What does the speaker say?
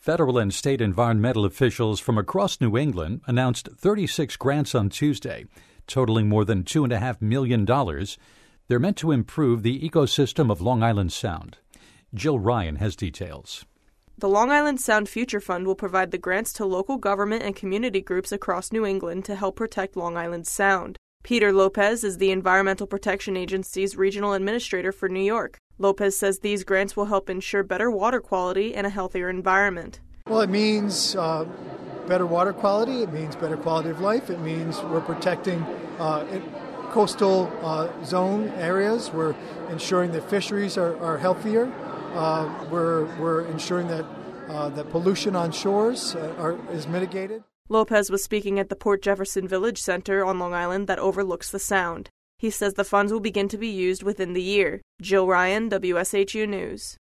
Federal and state environmental officials from across New England announced 36 grants on Tuesday, totaling more than $2.5 million. They're meant to improve the ecosystem of Long Island Sound. Jill Ryan has details. The Long Island Sound Future Fund will provide the grants to local government and community groups across New England to help protect Long Island Sound. Peter Lopez is the Environmental Protection Agency's regional administrator for New York. Lopez says these grants will help ensure better water quality and a healthier environment. Well, it means better water quality. It means better quality of life. It means we're protecting coastal zone areas. We're ensuring that fisheries are healthier. We're ensuring that that pollution on shores is mitigated. Lopez was speaking at the Port Jefferson Village Center on Long Island that overlooks the Sound. He says the funds will begin to be used within the year. Jill Ryan, WSHU News.